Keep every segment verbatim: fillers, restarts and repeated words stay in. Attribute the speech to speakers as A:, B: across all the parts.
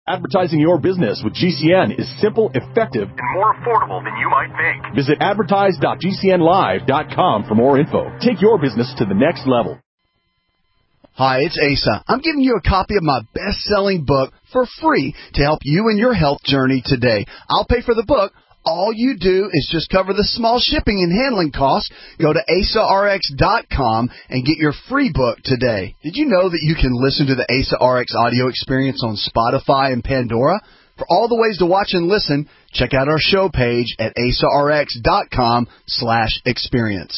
A: Advertising your business with G C N is simple, effective,
B: and more affordable than you might think.
A: Visit advertise dot g c n live dot com for more info. Take your business to the next level.
C: Hi, it's Asa. I'm giving you a copy of my best-selling book for free to help you in your health journey today. I'll pay for the book. All you do is just cover the small shipping and handling costs. Go to asa r x dot com and get your free book today. Did you know that you can listen to the Asa R X audio experience on Spotify and Pandora? For all the ways to watch and listen, check out our show page at asa r x dot com slash experience.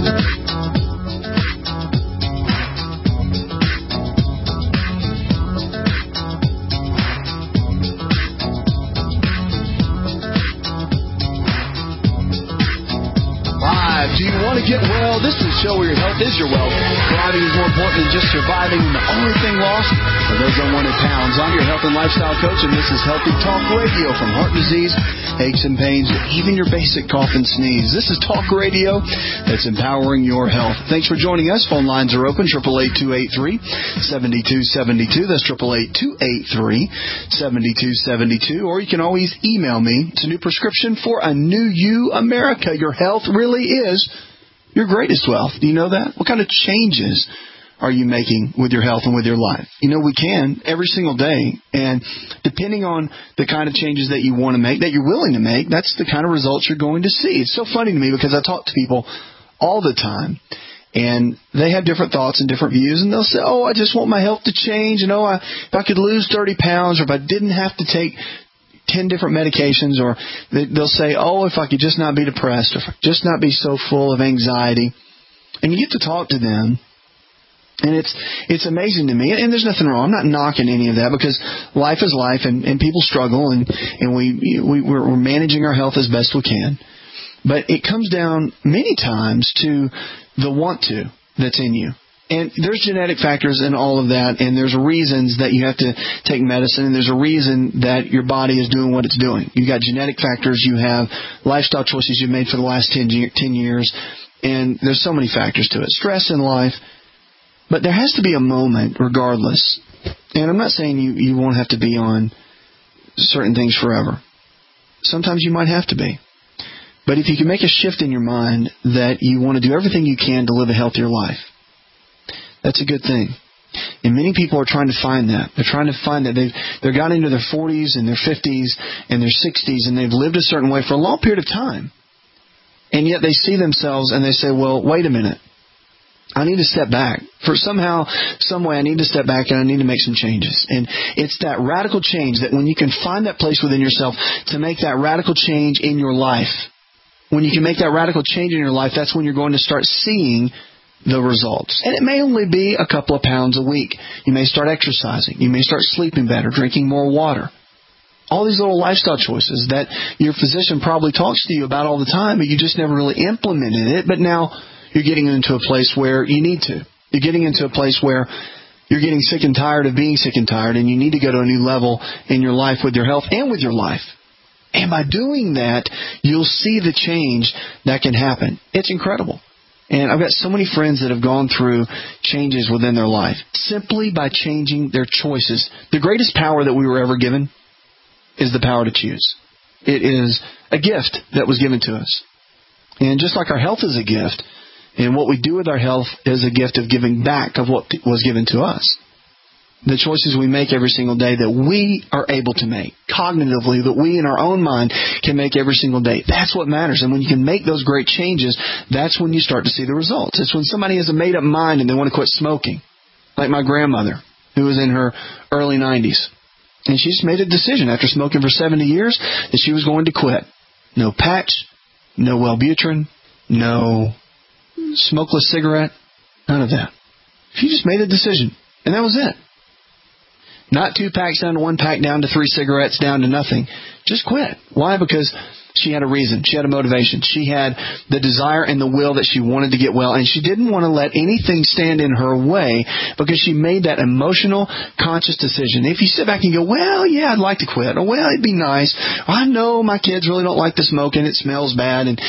C: Do you want to get well? This is a show where your health is your wealth. Thriving is more important than just surviving. The only thing lost are those unwanted pounds. I'm your health and lifestyle coach, and this is Healthy Talk Radio. From heart disease, aches and pains, even your basic cough and sneeze. This is Talk Radio that's empowering your health. Thanks for joining us. Phone lines are open, eight eight eight, two eight three, seven two seven two. That's eight eight eight, two eight three, seven two seven two. Or you can always email me. It's a new prescription for a new you, America. Your health really is your greatest wealth. Do you know that? What kind of changes are you making with your health and with your life? You know, we can every single day. And depending on the kind of changes that you want to make, that you're willing to make, that's the kind of results you're going to see. It's so funny to me because I talk to people all the time. And they have different thoughts and different views. And they'll say, oh, I just want my health to change. You know, I, if I could lose thirty pounds, or if I didn't have to take ten different medications, or they'll say, oh, if I could just not be depressed, or if I could just not be so full of anxiety. And you get to talk to them, and it's it's amazing to me. And there's nothing wrong. I'm not knocking any of that, because life is life, and, and people struggle, and, and we, we, we're, we're managing our health as best we can. But it comes down many times to the want to that's in you. And there's genetic factors in all of that, and there's reasons that you have to take medicine, and there's a reason that your body is doing what it's doing. You've got genetic factors, you have lifestyle choices you've made for the last ten years, and there's so many factors to it. Stress in life. But there has to be a moment, regardless. And I'm not saying you, you won't have to be on certain things forever. Sometimes you might have to be. But if you can make a shift in your mind that you want to do everything you can to live a healthier life, that's a good thing. And many people are trying to find that. They're trying to find that. They've they've got into their forties and their fifties and their sixties, and they've lived a certain way for a long period of time. And yet they see themselves and they say, well, wait a minute. I need to step back. For somehow, some way, I need to step back and I need to make some changes. And it's that radical change that when you can find that place within yourself to make that radical change in your life, when you can make that radical change in your life, that's when you're going to start seeing the results. And it may only be a couple of pounds a week. You may start exercising. You may start sleeping better, drinking more water. All these little lifestyle choices that your physician probably talks to you about all the time, but you just never really implemented it. But now you're getting into a place where you need to. You're getting into a place where you're getting sick and tired of being sick and tired, and you need to go to a new level in your life with your health and with your life. And by doing that, you'll see the change that can happen. It's incredible. And I've got so many friends that have gone through changes within their life simply by changing their choices. The greatest power that we were ever given is the power to choose. It is a gift that was given to us. And just like our health is a gift, and what we do with our health is a gift of giving back of what was given to us. The choices we make every single day that we are able to make, cognitively, that we in our own mind can make every single day. That's what matters. And when you can make those great changes, that's when you start to see the results. It's when somebody has a made-up mind and they want to quit smoking. Like my grandmother, who was in her early nineties. And she just made a decision after smoking for seventy years that she was going to quit. No patch, no Wellbutrin, no smokeless cigarette, none of that. She just made a decision, and that was it. Not two packs down to one pack, down to three cigarettes, down to nothing. Just quit. Why? Because she had a reason. She had a motivation. She had the desire and the will that she wanted to get well. And she didn't want to let anything stand in her way because she made that emotional, conscious decision. If you sit back and go, well, yeah, I'd like to quit. Or, well, it'd be nice. Or, I know my kids really don't like the smoking. It smells bad. And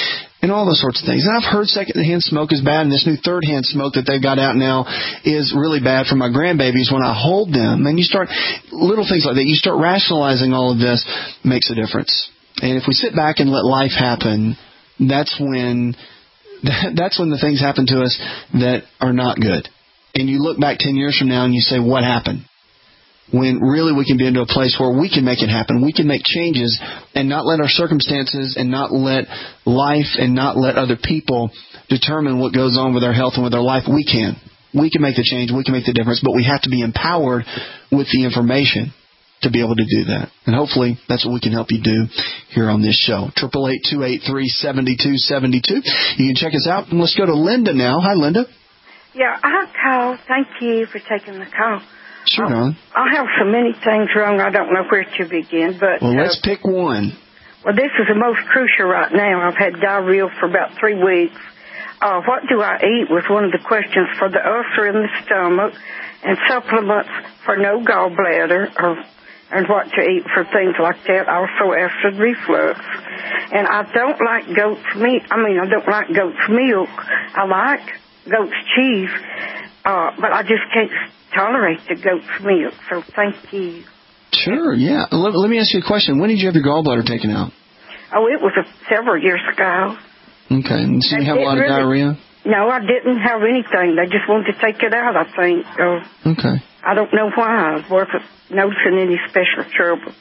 C: and all those sorts of things. And I've heard secondhand smoke is bad, and this new third-hand smoke that they've got out now is really bad for my grandbabies when I hold them. And you start, little things like that, you start rationalizing all of this, makes a difference. And if we sit back and let life happen, that's when, that's when the things happen to us that are not good. And you look back ten years from now and you say, what happened? When really we can be into a place where we can make it happen. We can make changes and not let our circumstances and not let life and not let other people determine what goes on with our health and with our life. We can. We can make the change. We can make the difference. But we have to be empowered with the information to be able to do that. And hopefully that's what we can help you do here on this show. eight eight eight, two eight three, seven two seven two. You can check us out. And let's go to Linda now. Hi, Linda.
D: Yeah, I called. Thank you for taking the call.
C: Sure, darling.
D: I have so many things wrong, I don't know where to begin. But
C: Well, let's
D: uh,
C: pick one.
D: Well, this is the most crucial right now. I've had diarrhea for about three weeks. Uh, what do I eat was one of the questions for the ulcer in the stomach, and supplements for no gallbladder, or and what to eat for things like that. Also acid reflux. And I don't like goat's meat. I mean, I don't like goat's milk. I like goat's cheese, uh, but I just can't tolerate the goat's milk, so thank you.
C: Sure, yeah. Let, let me ask you a question. When did you have your gallbladder taken out?
D: Oh, it was a, several years ago.
C: Okay. So you
D: I
C: have a lot of
D: really,
C: diarrhea?
D: No, I didn't have anything. They just wanted to take it out, I think. Uh,
C: okay.
D: I don't know why. I wasn't noticing any special trouble.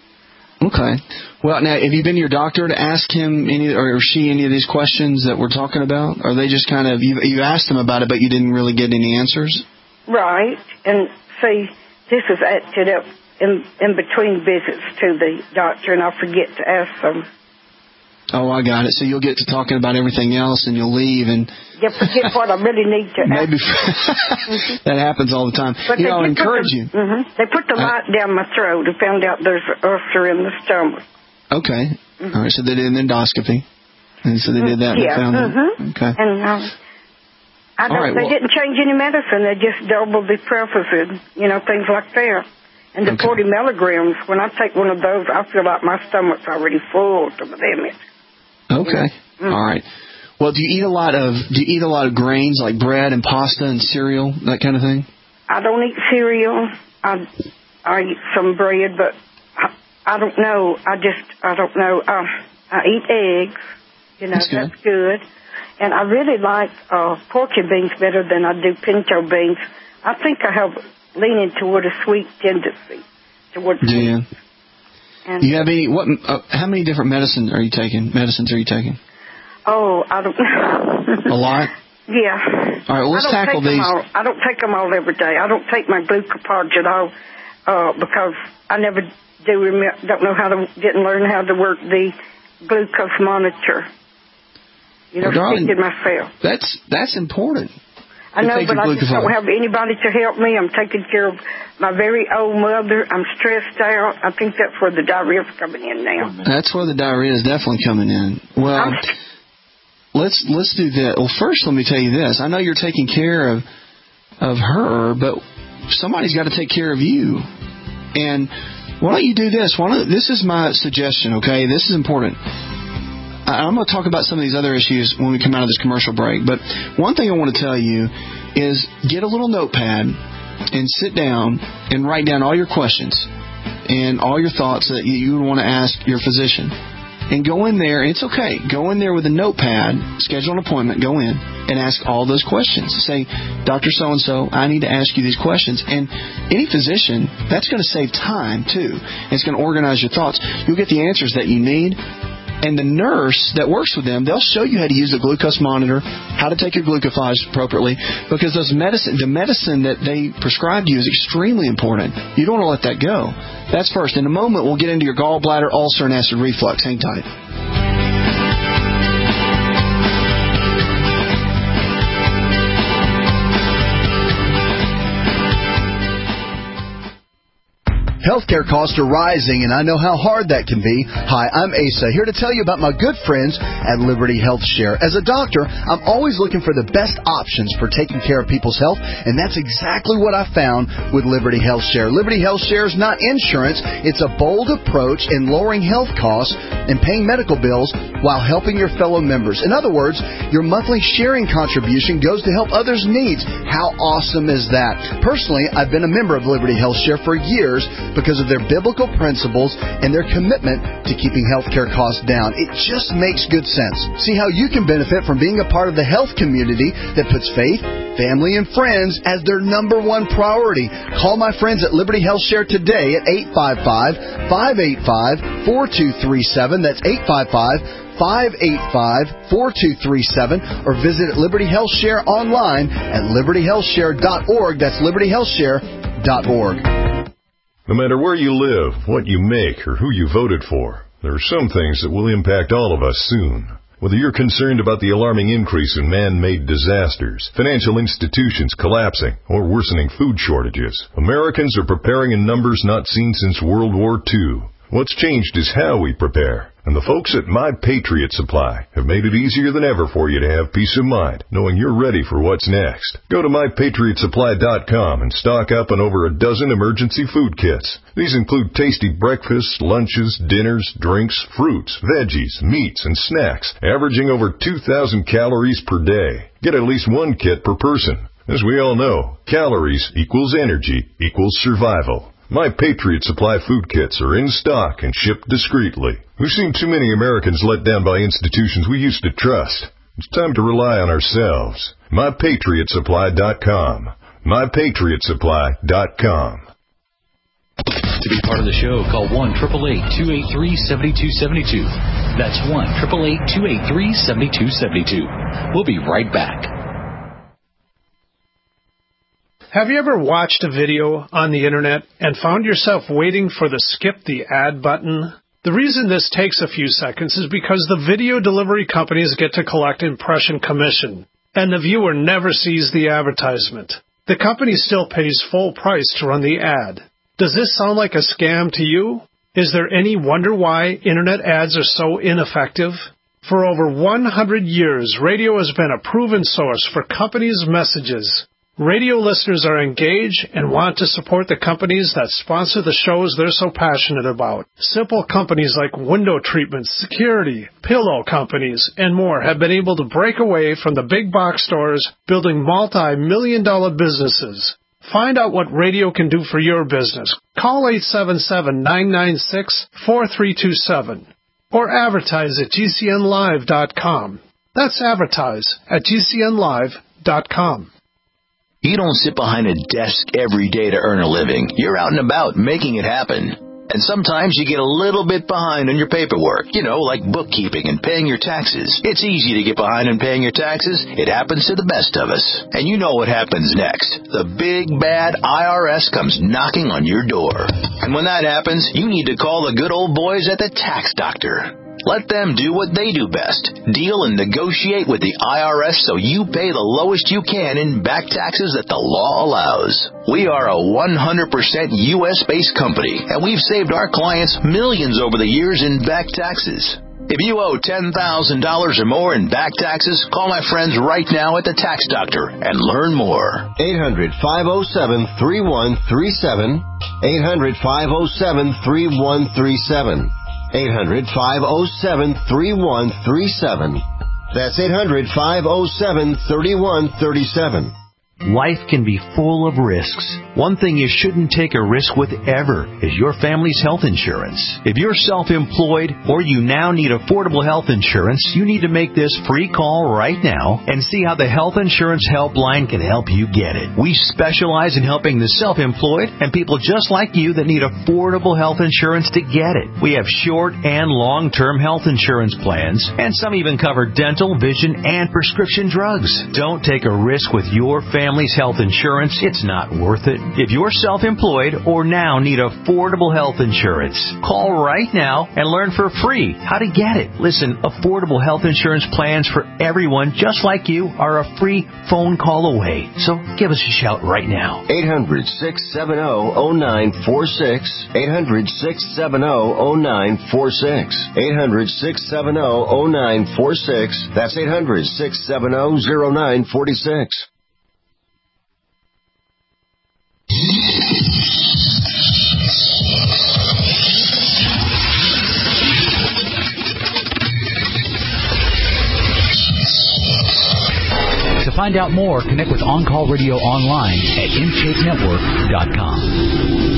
C: Okay. Well, now, have you been to your doctor to ask him any or she any of these questions that we're talking about? Or are they just kind of, you, you asked them about it, but you didn't really get any answers?
D: Right. And see, this is acted up in, in between visits to the doctor, and I forget to ask them.
C: Oh, I got it. So you'll get to talking about everything else, and you'll leave, and
D: yeah, forget what I really need to
C: maybe
D: ask.
C: That happens all the time.
D: But
C: you know, I'll encourage
D: the,
C: you.
D: Mm-hmm. They put the light uh, down my throat and found out there's an ulcer in the stomach.
C: Okay. Mm-hmm. All right. So they did an endoscopy, and so they did that.
D: Yeah.
C: And found
D: mm-hmm.
C: it. Okay.
D: And um, I don't.
C: Right,
D: they
C: well,
D: didn't change any medicine. They just doubled the Prevacid, you know, things like that. And the
C: okay.
D: forty milligrams. When I take one of those, I feel like my stomach's already full to the limit.
C: Okay. Mm-hmm. All right. Well, do you eat a lot of do you eat a lot of grains like bread and pasta and cereal, that kind of thing?
D: I don't eat cereal. I I eat some bread, but I, I don't know. I just I don't know. Uh, I eat eggs. You know,
C: that's good.
D: That's good. And I really like uh, porky beans better than I do pinto beans. I think I have leaning toward a sweet tendency. Toward
C: do you?
D: And
C: do you have any? What? Uh, how many different medicine are you taking? Medicines are you taking?
D: Oh, I don't know.
C: A lot?
D: Yeah.
C: All right, well, let's tackle these.
D: All, I don't take them all every day. I don't take my glucopod at all uh, because I never do remember, don't know how to, didn't learn how to work the glucose monitor. You know,
C: well, darling,
D: myself.
C: That's, that's important.
D: I know, but I just don't have anybody to help me. I'm taking care of my very old mother. I'm stressed out. I think that's where the diarrhea is coming in now.
C: That's where the diarrhea is definitely coming in. Well, I'm let's let's do that. Well, first, let me tell you this. I know you're taking care of of her, but somebody's got to take care of you. And why don't you do this? Why don't, this is my suggestion, okay? This is important. I'm going to talk about some of these other issues when we come out of this commercial break. But one thing I want to tell you is get a little notepad and sit down and write down all your questions and all your thoughts that you would want to ask your physician. And go in there, and it's okay, go in there with a notepad, schedule an appointment, go in, and ask all those questions. Say, Doctor So-and-so, I need to ask you these questions. And any physician, that's going to save time, too. It's going to organize your thoughts. You'll get the answers that you need. And the nurse that works with them, they'll show you how to use the glucose monitor, how to take your glucose appropriately, because those medicine, the medicine that they prescribe to you is extremely important. You don't want to let that go. That's first. In a moment, we'll get into your gallbladder, ulcer, and acid reflux. Hang tight. Healthcare costs are rising, and I know how hard that can be. Hi, I'm Asa, here to tell you about my good friends at Liberty Health Share. As a doctor, I'm always looking for the best options for taking care of people's health, and that's exactly what I found with Liberty Health Share. Liberty Health Share is not insurance. It's a bold approach in lowering health costs and paying medical bills while helping your fellow members. In other words, your monthly sharing contribution goes to help others' needs. How awesome is that? Personally, I've been a member of Liberty Health Share for years because of their biblical principles and their commitment to keeping healthcare costs down. It just makes good sense. See how you can benefit from being a part of the health community that puts faith, family, and friends as their number one priority. Call my friends at Liberty Health Share today at eight five five, five eight five, four two three seven. That's eight five five, five eight five, four two three seven, or visit Liberty Health Share online at liberty health share dot org. That's liberty health share dot org.
E: No matter where you live, what you make, or who you voted for, there are some things that will impact all of us soon. Whether you're concerned about the alarming increase in man-made disasters, financial institutions collapsing, or worsening food shortages, Americans are preparing in numbers not seen since World War Two. What's changed is how we prepare. And the folks at My Patriot Supply have made it easier than ever for you to have peace of mind, knowing you're ready for what's next. Go to my patriot supply dot com and stock up on over a dozen emergency food kits. These include tasty breakfasts, lunches, dinners, drinks, fruits, veggies, meats, and snacks, averaging over two thousand calories per day. Get at least one kit per person. As we all know, calories equals energy equals survival. My Patriot Supply food kits are in stock and shipped discreetly. We've seen too many Americans let down by institutions we used to trust. It's time to rely on ourselves. my patriot supply dot com. my patriot supply dot com.
F: To be part of the show, call one eight eight eight, two eight three, seven two seven two. That's one eight eight eight, two eight three, seven two seven two. We'll be right back.
G: Have you ever watched a video on the internet and found yourself waiting for the skip the ad button? The reason this takes a few seconds is because the video delivery companies get to collect impression commission, and the viewer never sees the advertisement. The company still pays full price to run the ad. Does this sound like a scam to you? Is there any wonder why internet ads are so ineffective? For over one hundred years, radio has been a proven source for companies' messages. Radio listeners are engaged and want to support the companies that sponsor the shows they're so passionate about. Simple companies like window treatments, security, pillow companies, and more have been able to break away from the big box stores, building multi-million dollar businesses. Find out what radio can do for your business. Call eight seven seven, nine nine six, four three two seven or advertise at G C N live dot com. That's advertise at G C N live dot com.
H: You don't sit behind a desk every day to earn a living. You're out and about making it happen. And sometimes you get a little bit behind on your paperwork, you know, like bookkeeping and paying your taxes. It's easy to get behind on paying your taxes. It happens to the best of us. And you know what happens next. The big, bad I R S comes knocking on your door. And when that happens, you need to call the good old boys at the Tax Doctor. Let them do what they do best. Deal and negotiate with the I R S so you pay the lowest you can in back taxes that the law allows. We are a one hundred percent U S-based company, and we've saved our clients millions over the years in back taxes. If you owe ten thousand dollars or more in back taxes, call my friends right now at the Tax Doctor and learn more.
I: eight hundred, five oh seven, three one three seven. eight hundred, five oh seven, three one three seven. eight hundred, five oh seven, three one three seven. That's eight hundred, five oh seven, three one three seven.
J: Life can be full of risks. One thing you shouldn't take a risk with ever is your family's health insurance. If you're self-employed or you now need affordable health insurance, you need to make this free call right now and see how the Health Insurance Helpline can help you get it. We specialize in helping the self-employed and people just like you that need affordable health insurance to get it. We have short and long-term health insurance plans, and some even cover dental, vision, and prescription drugs. Don't take a risk with your family family's health insurance, it's not worth it. If you're self-employed or now need affordable health insurance, call right now and learn for free how to get it. Listen, affordable health insurance plans for everyone just like you are a free phone call away. So give us a shout right now.
I: eight hundred, six seven zero, zero nine four six. eight hundred, six seven zero, zero nine four six. eight hundred, six seven zero, zero nine four six. That's eight hundred, six seven zero, zero nine four six.
F: To find out more, connect with On Call Radio online at in shape network dot com.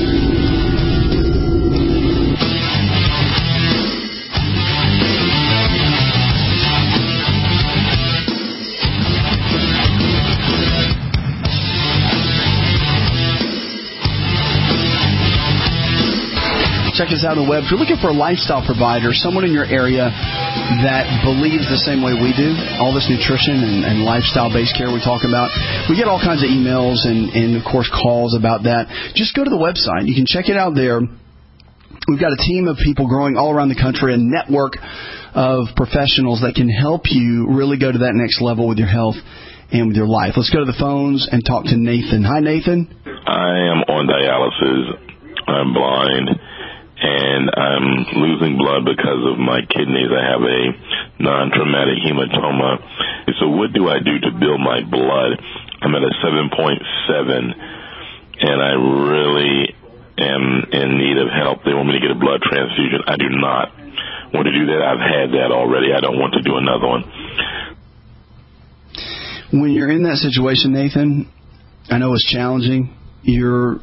C: Check us out on the web. If you're looking for a lifestyle provider, someone in your area that believes the same way we do, all this nutrition and, and lifestyle-based care we talk about, we get all kinds of emails and, and, of course, calls about that. Just go to the website. You can check it out there. We've got a team of people growing all around the country, a network of professionals that can help you really go to that next level with your health and with your life. Let's go to the phones and talk to Nathan. Hi, Nathan.
K: I am on dialysis. I'm blind. And I'm losing blood because of my kidneys. I have a non-traumatic hematoma. So what do I do to build my blood? I'm at a seven point seven, and I really am in need of help. They want me to get a blood transfusion. I do not want to do that. I've had that already. I don't want to do another one.
C: When you're in that situation, Nathan, I know it's challenging. You're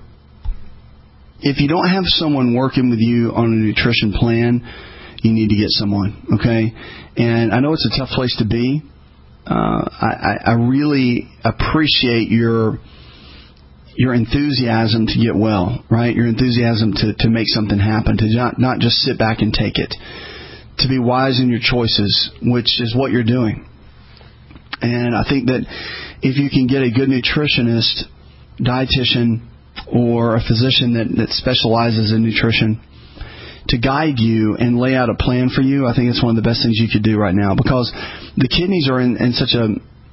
C: If you don't have someone working with you on a nutrition plan, you need to get someone, okay? And I know it's a tough place to be. Uh, I, I really appreciate your your enthusiasm to get well, right? Your enthusiasm to, to make something happen, to not, not just sit back and take it, to be wise in your choices, which is what you're doing. And I think that if you can get a good nutritionist, dietitian, or a physician that, that specializes in nutrition to guide you and lay out a plan for you, I think it's one of the best things you could do right now, because the kidneys are in, in such a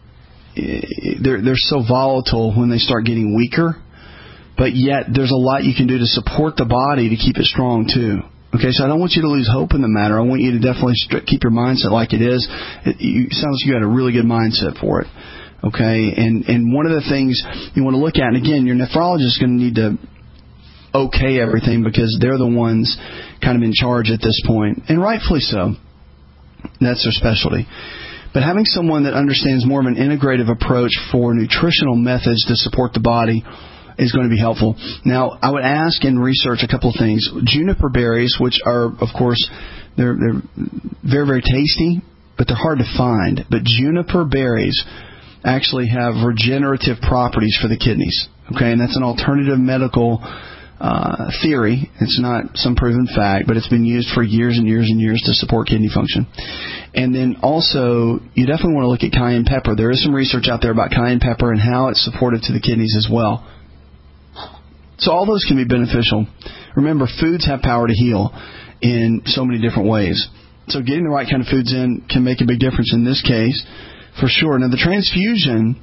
C: they're they're so volatile when they start getting weaker, but yet there's a lot you can do to support the body to keep it strong too. Okay, so I don't want you to lose hope in the matter. I want you to definitely keep your mindset like it is. It, you, it sounds like you got a really good mindset for it. Okay, and, and one of the things you want to look at, and again, your nephrologist is going to need to okay everything because they're the ones kind of in charge at this point, and rightfully so. That's their specialty. But having someone that understands more of an integrative approach for nutritional methods to support the body is going to be helpful. Now, I would ask and research a couple of things. Juniper berries, which are, of course, they're, they're very, very tasty, but they're hard to find. But juniper berries actually have regenerative properties for the kidneys. Okay, and that's an alternative medical uh, theory. It's not some proven fact, but it's been used for years and years and years to support kidney function. And then also, you definitely want to look at cayenne pepper. There is some research out there about cayenne pepper and how it's supportive to the kidneys as well. So all those can be beneficial. Remember, foods have power to heal in so many different ways. So getting the right kind of foods in can make a big difference in this case, for sure. Now, the transfusion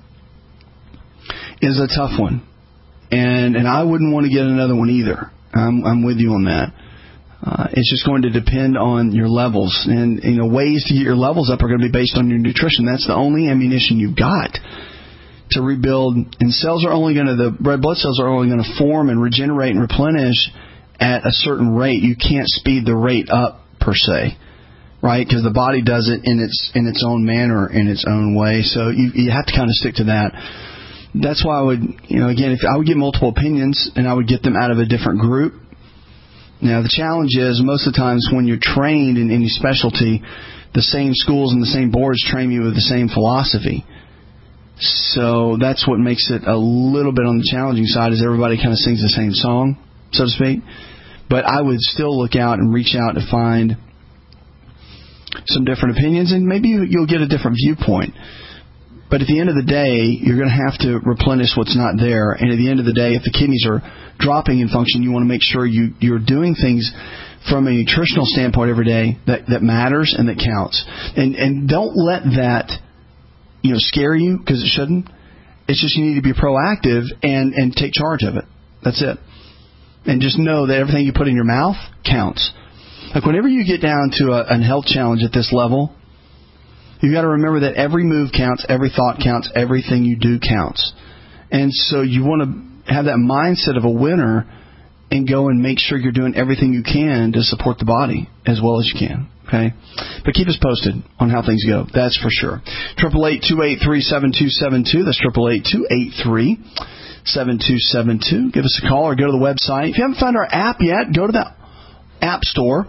C: is a tough one, and and I wouldn't want to get another one either. I'm, I'm with you on that. Uh, it's just going to depend on your levels, and you know ways to get your levels up are going to be based on your nutrition. That's the only ammunition you've got to rebuild. And cells are only going to the red blood cells are only going to form and regenerate and replenish at a certain rate. You can't speed the rate up per se. Right, because the body does it in its in its own manner, in its own way. So you you have to kind of stick to that. That's why I would, you know, again, if I would get multiple opinions and I would get them out of a different group. Now the challenge is most of the times when you're trained in any specialty, the same schools and the same boards train you with the same philosophy. So that's what makes it a little bit on the challenging side, is everybody kind of sings the same song, so to speak. But I would still look out and reach out to find some different opinions, and maybe you'll get a different viewpoint. But at the end of the day, you're going to have to replenish what's not there. And at the end of the day, if the kidneys are dropping in function, you want to make sure you, you're doing things from a nutritional standpoint every day that, that matters and that counts. And and don't let that, you know, scare you, because it shouldn't. It's just you need to be proactive and, and take charge of it. That's it. And just know that everything you put in your mouth counts. Like whenever you get down to a, a health challenge at this level, you've got to remember that every move counts, every thought counts, everything you do counts. And so you want to have that mindset of a winner and go and make sure you're doing everything you can to support the body as well as you can. Okay? But keep us posted on how things go. That's for sure. eight eight eight, two eight three, seven two seven two. That's eight eight eight, two eight three, seven two seven two. Give us a call or go to the website. If you haven't found our app yet, go to the App Store.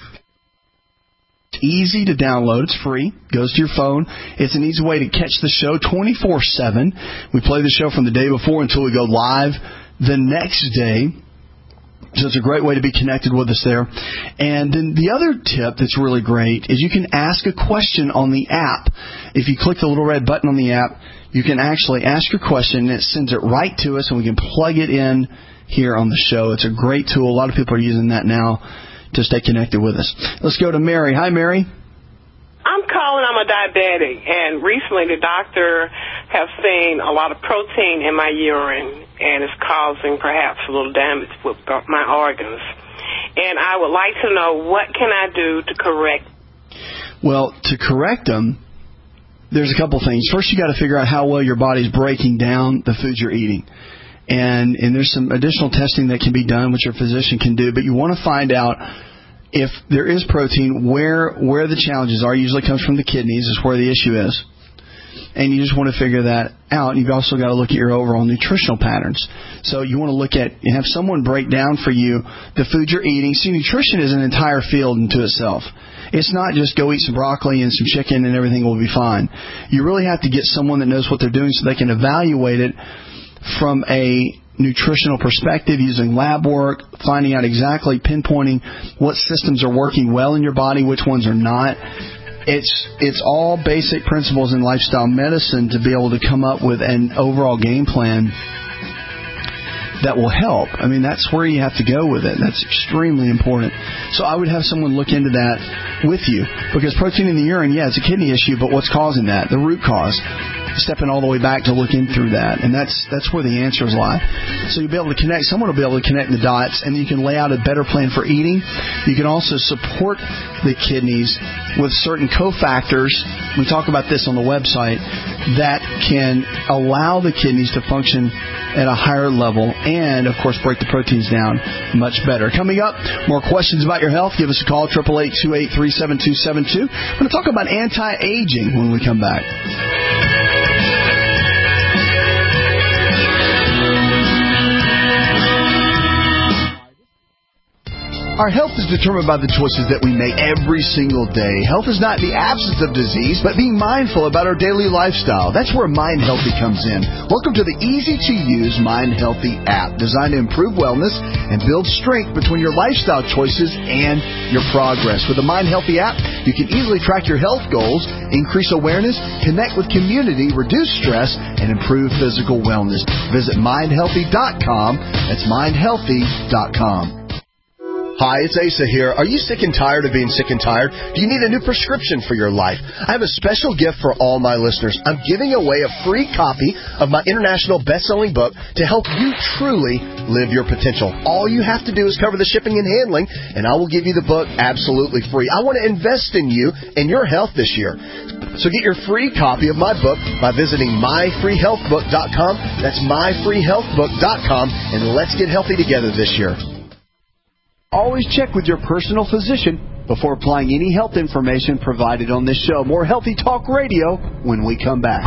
C: It's easy to download. It's free. It goes to your phone. It's an easy way to catch the show twenty-four seven. We play the show from the day before until we go live the next day. So it's a great way to be connected with us there. And then the other tip that's really great is you can ask a question on the app. If you click the little red button on the app, you can actually ask your question, and it sends it right to us, and we can plug it in here on the show. It's a great tool. A lot of people are using that now to stay connected with us. Let's go to Mary. Hi, Mary.
L: I'm calling. I'm a diabetic, and recently the doctor has seen a lot of protein in my urine, and it's causing perhaps a little damage with my organs. And I would like to know, what can I do to correct?
C: Well, to correct them, there's a couple things. First, you got to figure out how well your body's breaking down the foods you're eating. And and there's some additional testing that can be done, which your physician can do. But you want to find out if there is protein, where where the challenges are. It usually comes from the kidneys, is where the issue is. And you just want to figure that out. You've also got to look at your overall nutritional patterns. So you want to look at and have someone break down for you the food you're eating. See, nutrition is an entire field into itself. It's not just go eat some broccoli and some chicken and everything will be fine. You really have to get someone that knows what they're doing so they can evaluate it from a nutritional perspective, using lab work, finding out exactly, pinpointing what systems are working well in your body, which ones are not. It's it's all basic principles in lifestyle medicine to be able to come up with an overall game plan that will help. I mean, that's where you have to go with it. That's extremely important. So I would have someone look into that with you, because protein in the urine, yeah, it's a kidney issue, but what's causing that? The root cause. Stepping all the way back to look in through that. And that's that's where the answers lie. So you'll be able to connect, someone will be able to connect the dots, and you can lay out a better plan for eating. You can also support the kidneys with certain cofactors. We talk about this on the website, that can allow the kidneys to function at a higher level and, of course, break the proteins down much better. Coming up, more questions about your health. Give us a call, eight eight eight, two eight three, seven two seven two. We're going to talk about anti-aging when we come back. Our health is determined by the choices that we make every single day. Health is not the absence of disease, but being mindful about our daily lifestyle. That's where Mind Healthy comes in. Welcome to the easy-to-use Mind Healthy app, designed to improve wellness and build strength between your lifestyle choices and your progress. With the Mind Healthy app, you can easily track your health goals, increase awareness, connect with community, reduce stress, and improve physical wellness. Visit mind healthy dot com. That's mind healthy dot com. Hi, it's Asa here. Are you sick and tired of being sick and tired? Do you need a new prescription for your life? I have a special gift for all my listeners. I'm giving away a free copy of my international best-selling book to help you truly live your potential. All you have to do is cover the shipping and handling, and I will give you the book absolutely free. I want to invest in you and your health this year. So get your free copy of my book by visiting my free health book dot com. That's my free health book dot com, and let's get healthy together this year. Always check with your personal physician before applying any health information provided on this show. More Healthy Talk Radio when we come back.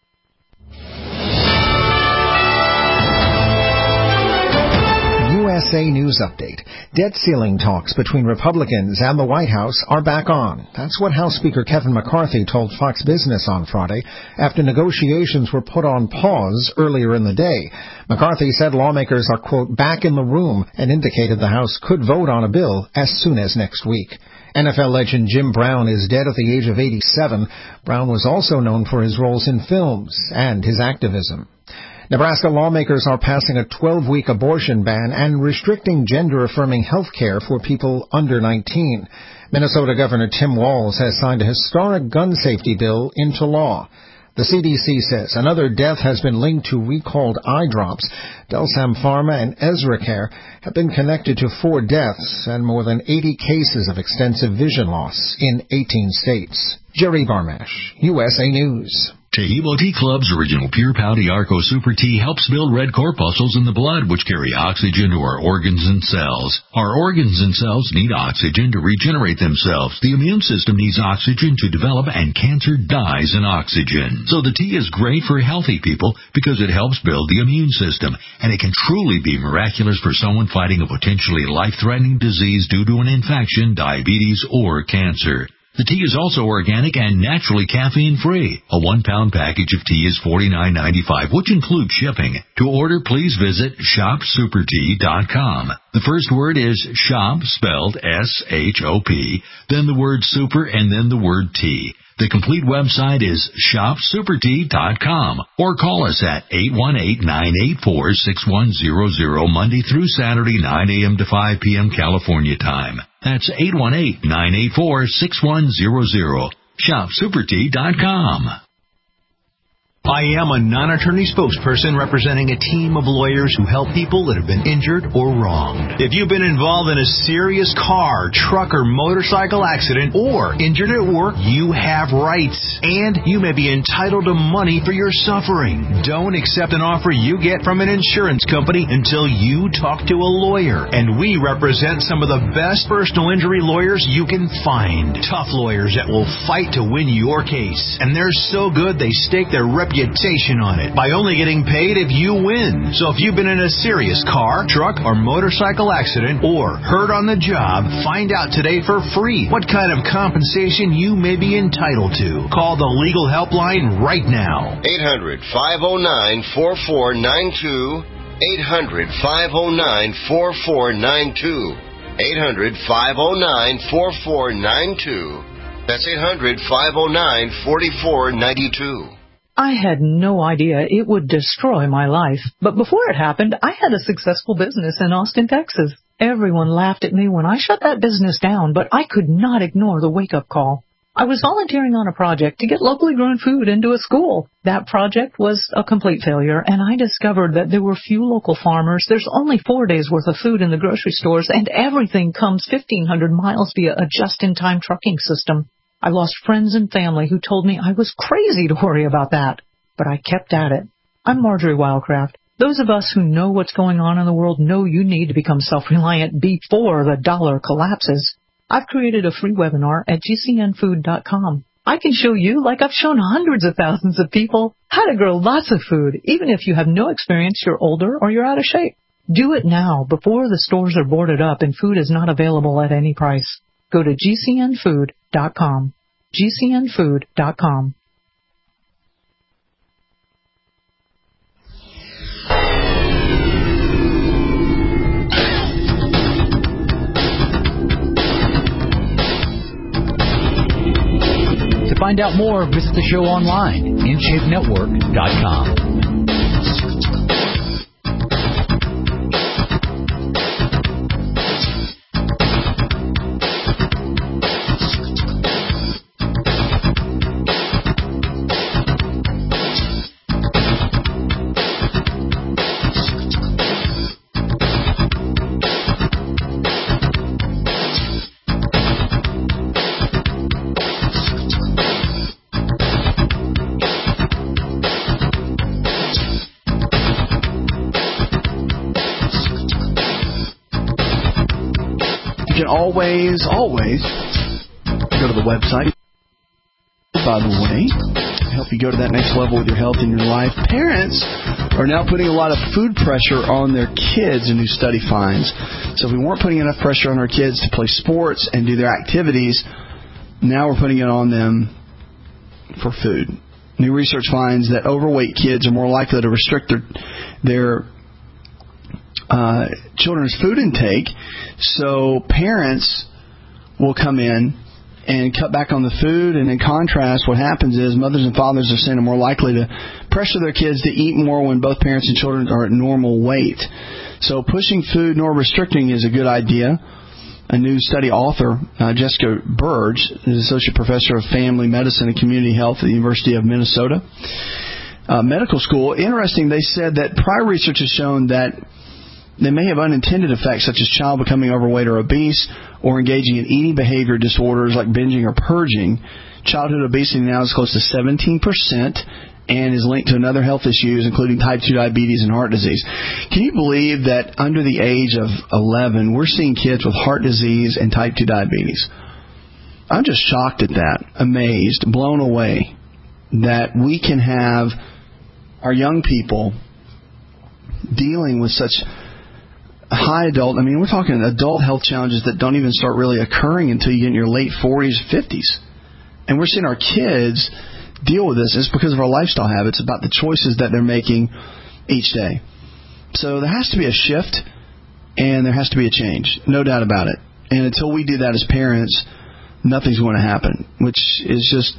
M: U S A News Update. Debt ceiling talks between Republicans and the White House are back on. That's what House Speaker Kevin McCarthy told Fox Business on Friday after negotiations were put on pause earlier in the day. McCarthy said lawmakers are, quote, back in the room and indicated the House could vote on a bill as soon as next week. N F L legend Jim Brown is dead at the age of eighty-seven. Brown was also known for his roles in films and his activism. Nebraska lawmakers are passing a twelve-week abortion ban and restricting gender-affirming health care for people under nineteen. Minnesota Governor Tim Walz has signed a historic gun safety bill into law. The C D C says another death has been linked to recalled eye drops. Delsam Pharma and EzraCare have been connected to four deaths and more than eighty cases of extensive vision loss in eighteen states. Jerry Barmash, U S A News.
N: Tehebo Tea Club's original Pure Pouty Arco Super Tea helps build red corpuscles in the blood, which carry oxygen to our organs and cells. Our organs and cells need oxygen to regenerate themselves. The immune system needs oxygen to develop, and cancer dies in oxygen. So the tea is great for healthy people because it helps build the immune system, and it can truly be miraculous for someone fighting a potentially life-threatening disease due to an infection, diabetes, or cancer. The tea is also organic and naturally caffeine-free. A one-pound package of tea is forty-nine ninety-five, which includes shipping. To order, please visit shop super tea dot com. The first word is shop, spelled S H O P, then the word super, and then the word tea. The complete website is shop super tea dot com, or call us at eight one eight, nine eight four, six one zero zero Monday through Saturday, nine a.m. to five p.m. California time. That's eight one eight, nine eight four, six one zero zero. shop super tea dot com.
J: I am a non-attorney spokesperson representing a team of lawyers who help people that have been injured or wronged. If you've been involved in a serious car, truck, or motorcycle accident, or injured at work, you have rights, and you may be entitled to money for your suffering. Don't accept an offer you get from an insurance company until you talk to a lawyer, and we represent some of the best personal injury lawyers you can find. Tough lawyers that will fight to win your case, and they're so good they stake their reputation reputation on it by only getting paid if you win. So if you've been in a serious car, truck, or motorcycle accident, or hurt on the job, find out today for free what kind of compensation you may be entitled to. Call the legal helpline right now.
I: eight hundred, five oh nine, four four nine two. eight hundred, five oh nine, four four nine two. eight hundred, five oh nine, four four nine two. That's eight hundred, five oh nine, four four nine two.
O: I had no idea it would destroy my life. But before it happened, I had a successful business in Austin, Texas. Everyone laughed at me when I shut that business down, but I could not ignore the wake-up call. I was volunteering on a project to get locally grown food into a school. That project was a complete failure, and I discovered that there were few local farmers. There's only four days' worth of food in the grocery stores, and everything comes fifteen hundred miles via a just-in-time trucking system. I lost friends and family who told me I was crazy to worry about that. But I kept at it. I'm Marjorie Wildcraft. Those of us who know what's going on in the world know you need to become self-reliant before the dollar collapses. I've created a free webinar at G C N food dot com. I can show you, like I've shown hundreds of thousands of people, how to grow lots of food, even if you have no experience, you're older, or you're out of shape. Do it now, before the stores are boarded up and food is not available at any price. Go to G C N food dot com. G C N food dot com.
F: To find out more, visit the show online, in shape network dot com.
C: Always, always go to the website. By the way, help you go to that next level with your health and your life. Parents are now putting a lot of food pressure on their kids, a new study finds. So if we weren't putting enough pressure on our kids to play sports and do their activities, now we're putting it on them for food. New research finds that overweight kids are more likely to restrict their, their uh, children's food intake. So parents will come in and cut back on the food, and in contrast, what happens is mothers and fathers are saying are more likely to pressure their kids to eat more when both parents and children are at normal weight. So pushing food nor restricting is a good idea. A new study author, uh, Jessica Burge, is Associate Professor of Family Medicine and Community Health at the University of Minnesota uh, Medical School. Interesting, they said that prior research has shown that they may have unintended effects such as child becoming overweight or obese or engaging in eating behavior disorders like binging or purging. Childhood obesity now is close to seventeen percent and is linked to another health issues, including type two diabetes and heart disease. Can you believe that under the age of eleven, we're seeing kids with heart disease and type two diabetes? I'm just shocked at that, amazed, blown away that we can have our young people dealing with such high adult, I mean, we're talking adult health challenges that don't even start really occurring until you get in your late forties, fifties. And we're seeing our kids deal with this. It's because of our lifestyle habits, about the choices that they're making each day. So there has to be a shift, and there has to be a change, no doubt about it. And until we do that as parents, nothing's going to happen, which is just,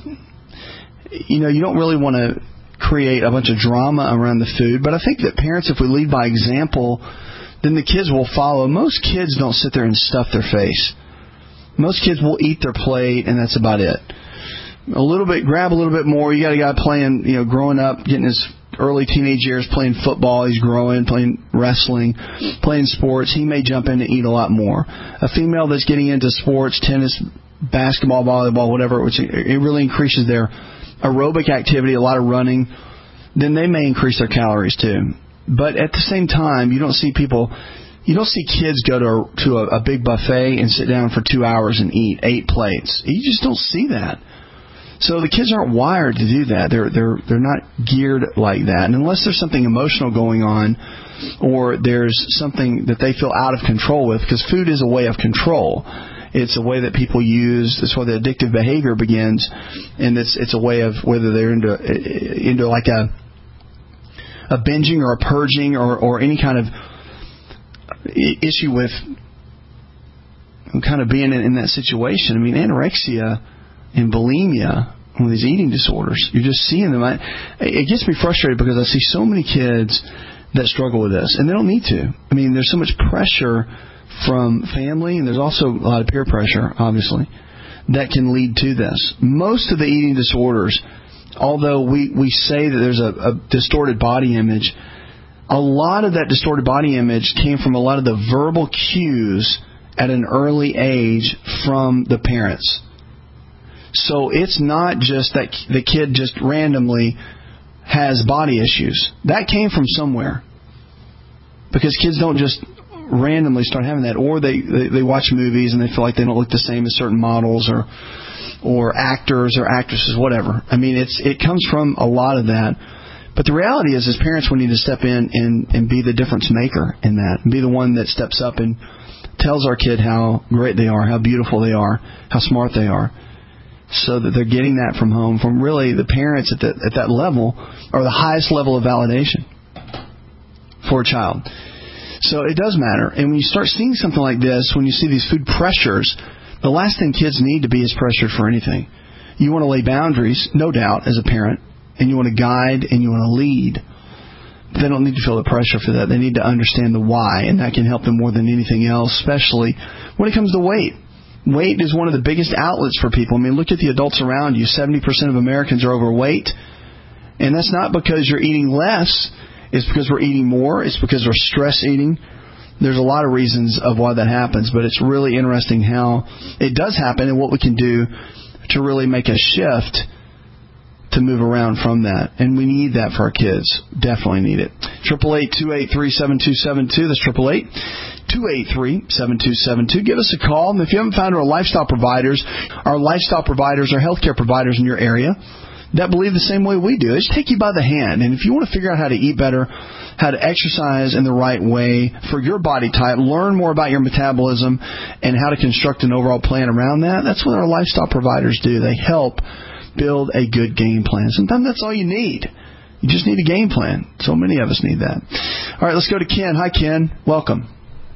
C: you know, you don't really want to create a bunch of drama around the food. But I think that parents, if we lead by example, then the kids will follow. Most kids don't sit there and stuff their face. Most kids will eat their plate, and that's about it. A little bit, grab a little bit more. You got a guy playing, you know, growing up, getting his early teenage years, playing football. He's growing, playing wrestling, playing sports. He may jump in and eat a lot more. A female that's getting into sports, tennis, basketball, volleyball, whatever, which it really increases their aerobic activity, a lot of running, then they may increase their calories too. But at the same time, you don't see people, you don't see kids go to a, to a, a big buffet and sit down for two hours and eat eight plates. You just don't see that. So the kids aren't wired to do that. They're they're they're not geared like that. And unless there's something emotional going on, or there's something that they feel out of control with, because food is a way of control. It's a way that people use. That's where the addictive behavior begins, and it's it's a way of whether they're into into like a a binging or a purging or, or any kind of issue with kind of being in, in that situation. I mean, anorexia and bulimia, one of these eating disorders, you're just seeing them. I, it gets me frustrated because I see so many kids that struggle with this, and they don't need to. I mean, there's so much pressure from family, and there's also a lot of peer pressure, obviously, that can lead to this. Most of the eating disorders, although we, we say that there's a, a distorted body image, a lot of that distorted body image came from a lot of the verbal cues at an early age from the parents. So it's not just that the kid just randomly has body issues. That came from somewhere. Because kids don't just randomly start having that. Or they, they, they watch movies and they feel like they don't look the same as certain models or or actors or actresses, whatever. I mean, it's it comes from a lot of that. But the reality is, as parents, we need to step in and, and be the difference maker in that. And be the one that steps up and tells our kid how great they are, how beautiful they are, how smart they are. So that they're getting that from home, from really the parents at, the, at that level, or the highest level of validation for a child. So it does matter. And when you start seeing something like this, when you see these food pressures, the last thing kids need to be is pressured for anything. You want to lay boundaries, no doubt, as a parent, and you want to guide and you want to lead. But they don't need to feel the pressure for that. They need to understand the why, and that can help them more than anything else, especially when it comes to weight. Weight is one of the biggest outlets for people. I mean, look at the adults around you. seventy percent of Americans are overweight. And that's not because you're eating less. It's because we're eating more. It's because we're stress eating. There's a lot of reasons of why that happens. But it's really interesting how it does happen and what we can do to really make a shift to move around from that. And we need that for our kids. Definitely need it. eight eight eight, two eight three, seven two seven two. That's eight eight eight, two eight three, seven two seven two. Give us a call. And if you haven't found our lifestyle providers, our lifestyle providers are healthcare providers in your area. that believe the same way we do. They just take you by the hand. And if you want to figure out how to eat better, how to exercise in the right way for your body type, learn more about your metabolism and how to construct an overall plan around that, that's what our lifestyle providers do. They help build a good game plan. Sometimes that's all you need. You just need a game plan. So many of us need that. All right, let's go to Ken. Hi, Ken. Welcome.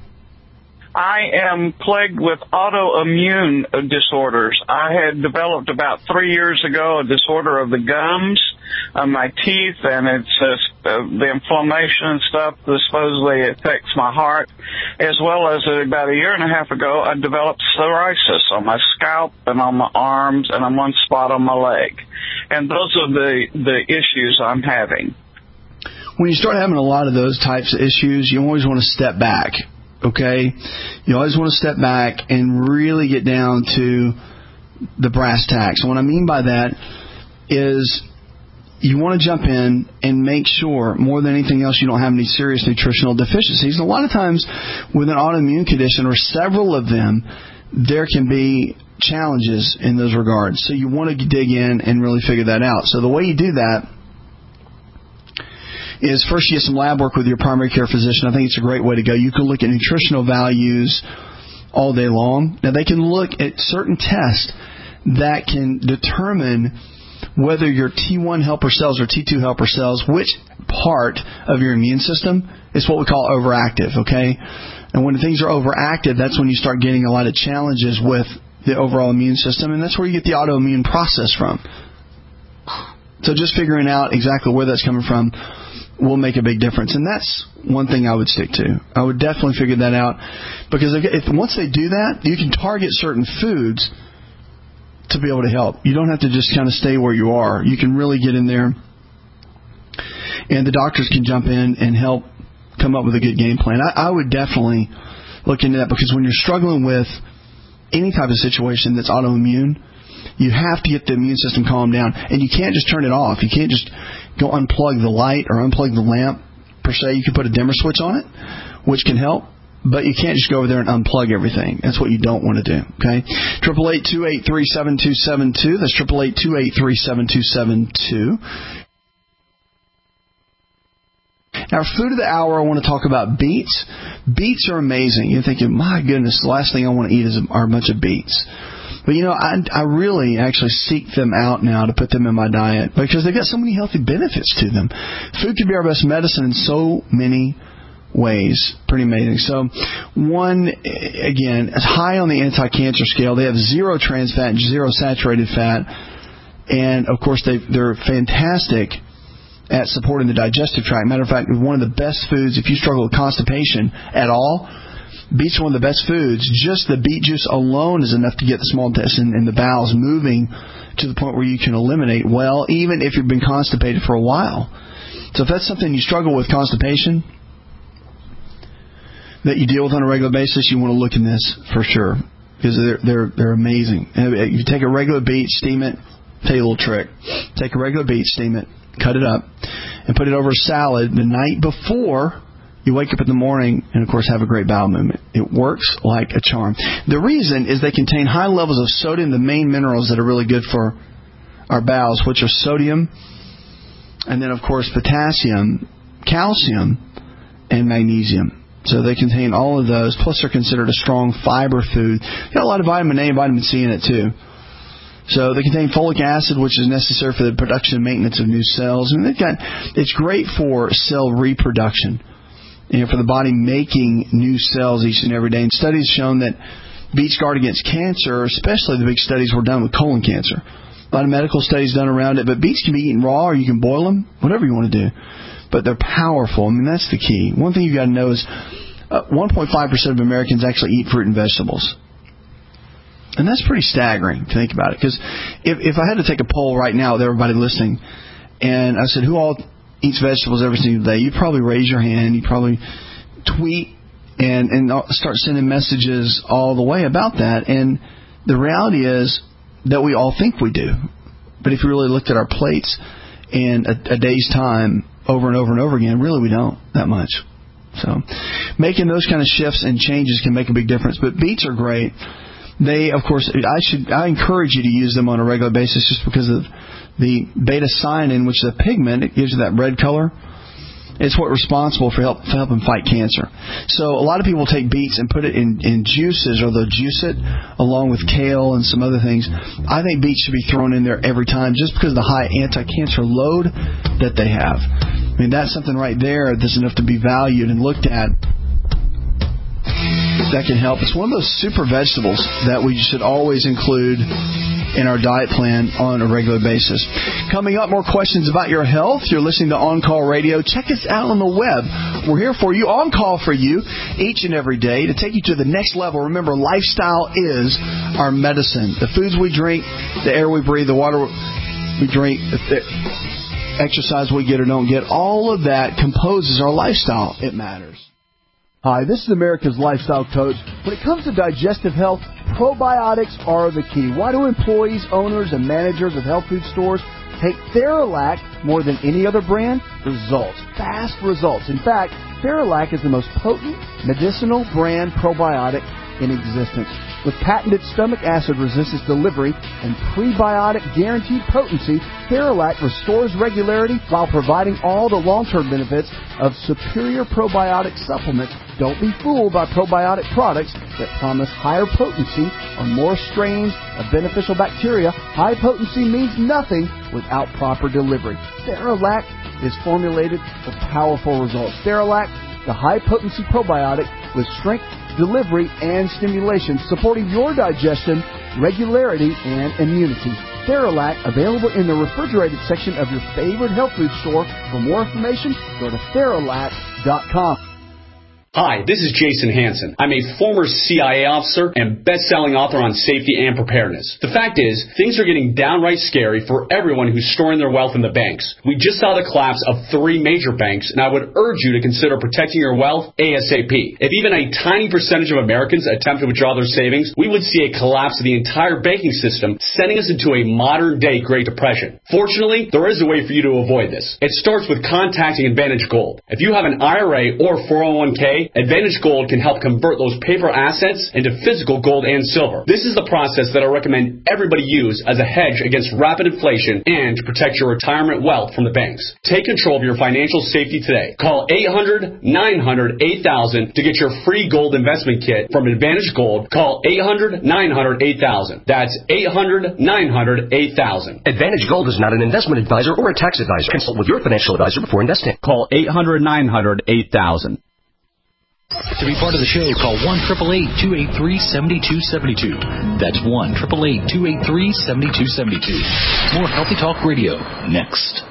P: I am plagued with autoimmune disorders. I had developed about three years ago a disorder of the gums, uh, my teeth, and it's uh, the inflammation and stuff that supposedly affects my heart, as well as uh, about a year and a half ago, I developed psoriasis on my scalp and on my arms and on one spot on my leg. And those are the, the issues I'm having.
C: When you start having a lot of those types of issues, you always want to step back. Okay, you always want to step back and really get down to the brass tacks. And what I mean by that is you want to jump in and make sure, more than anything else, you don't have any serious nutritional deficiencies. And a lot of times with an autoimmune condition, or several of them, there can be challenges in those regards. So you want to dig in and really figure that out. So the way you do that is first you get some lab work with your primary care physician. I think it's a great way to go. You can look at nutritional values all day long. Now, they can look at certain tests that can determine whether your T one helper cells or T two helper cells, which part of your immune system is what we call overactive, okay? And when things are overactive, that's when you start getting a lot of challenges with the overall immune system, and that's where you get the autoimmune process from. So just figuring out exactly where that's coming from will make a big difference. And that's one thing I would stick to. I would definitely figure that out, because if, if once they do that, you can target certain foods to be able to help. You don't have to just kind of stay where you are. You can really get in there, and the doctors can jump in and help come up with a good game plan. I, I would definitely look into that, because when you're struggling with any type of situation that's autoimmune, you have to get the immune system calmed down, and you can't just turn it off. You can't just go unplug the light or unplug the lamp, per se. You can put a dimmer switch on it, which can help, but you can't just go over there and unplug everything. That's what you don't want to do, okay? eight eight eight, two eight three, seven two seven two. That's eight eight eight, two eight three, seven two seven two. Our food of the hour, I want to talk about beets. Beets are amazing. You're thinking, my goodness, the last thing I want to eat is are a bunch of beets. But, you know, I, I really actually seek them out now to put them in my diet, because they've got so many healthy benefits to them. Food can be our best medicine in so many ways. Pretty amazing. So, one, again, is high on the anti-cancer scale. They have zero trans fat and zero saturated fat. And, of course, they they're fantastic at supporting the digestive tract. Matter of fact, one of the best foods, if you struggle with constipation at all, beets are one of the best foods. Just the beet juice alone is enough to get the small intestine and the bowels moving to the point where you can eliminate well, even if you've been constipated for a while. So if that's something you struggle with, constipation, that you deal with on a regular basis, you want to look in this for sure, because they're they're they're amazing. If you take a regular beet, steam it. Tell you a little trick. Take a regular beet, steam it, cut it up, and put it over a salad the night before you wake up in the morning, and, of course, have a great bowel movement. It works like a charm. The reason is they contain high levels of sodium, the main minerals that are really good for our bowels, which are sodium, and then, of course, potassium, calcium, and magnesium. So they contain all of those, plus they're considered a strong fiber food. Got a lot of vitamin A and vitamin C in it, too. So they contain folic acid, which is necessary for the production and maintenance of new cells. And they've got, it's great for cell reproduction, you know, for the body making new cells each and every day. And studies shown that beets guard against cancer, especially the big studies were done with colon cancer. A lot of medical studies done around it. But beets can be eaten raw, or you can boil them, whatever you want to do. But they're powerful. I mean, that's the key. One thing you've got to know is uh, one point five percent of Americans actually eat fruit and vegetables. And that's pretty staggering to think about it. Because if, if I had to take a poll right now with everybody listening, and I said, who all eats vegetables every single day, you'd probably raise your hand. You'd probably tweet and, and start sending messages all the way about that. And the reality is that we all think we do. But if you really looked at our plates in a, a day's time over and over and over again, really we don't that much. So making those kind of shifts and changes can make a big difference. But beets are great. they, of course, I should I encourage you to use them on a regular basis just because of the beta-cyanin, which is a pigment. It gives you that red color. It's what's responsible for, help, for helping fight cancer. So a lot of people take beets and put it in, in juices, or they'll juice it along with kale and some other things. I think beets should be thrown in there every time just because of the high anti-cancer load that they have. I mean, that's something right there that's enough to be valued and looked at. That can help. It's one of those super vegetables that we should always include in our diet plan on a regular basis. Coming up, more questions about your health. You're listening to On Call Radio. Check us out on the web. We're here for you, on call for you, each and every day to take you to the next level. Remember, lifestyle is our medicine. The foods we drink, the air we breathe, the water we drink, the exercise we get or don't get, all of that composes our lifestyle. It matters.
Q: Hi, this is America's Lifestyle Coach. When it comes to digestive health, probiotics are the key. Why do employees, owners, and managers of health food stores take Theralac more than any other brand? Results. Fast results. In fact, Theralac is the most potent medicinal brand probiotic in existence. With patented stomach acid resistance delivery and prebiotic guaranteed potency, Theralac restores regularity while providing all the long-term benefits of superior probiotic supplements. Don't be fooled by probiotic products that promise higher potency on more strains of beneficial bacteria. High potency means nothing without proper delivery. Theralac is formulated for powerful results. Theralac, the high-potency probiotic with strength, delivery, and stimulation, supporting your digestion, regularity, and immunity. Theralac, available in the refrigerated section of your favorite health food store. For more information, go to Theralac dot com.
R: Hi, this is Jason Hansen. I'm a former C I A officer and best-selling author on safety and preparedness. The fact is, things are getting downright scary for everyone who's storing their wealth in the banks. We just saw the collapse of three major banks, and I would urge you to consider protecting your wealth ASAP. If even a tiny percentage of Americans attempt to withdraw their savings, we would see a collapse of the entire banking system, sending us into a modern-day Great Depression. Fortunately, there is a way for you to avoid this. It starts with contacting Advantage Gold. If you have an I R A or four oh one k, Advantage Gold can help convert those paper assets into physical gold and silver. This is the process that I recommend everybody use as a hedge against rapid inflation and to protect your retirement wealth from the banks. Take control of your financial safety today. Call eight hundred, nine hundred, eight thousand to get your free gold investment kit from Advantage Gold. Call eight hundred, nine hundred, eight thousand. That's eight hundred, nine hundred, eight thousand.
S: Advantage Gold is not an investment advisor or a tax advisor. Consult with your financial advisor before investing.
R: Call eight hundred, nine hundred, eight thousand.
F: To be part of the show, call one eight eight eight, two eight three, seven two seven two. That's one eight eight eight, two eight three, seven two seven two. More Healthy Talk Radio next.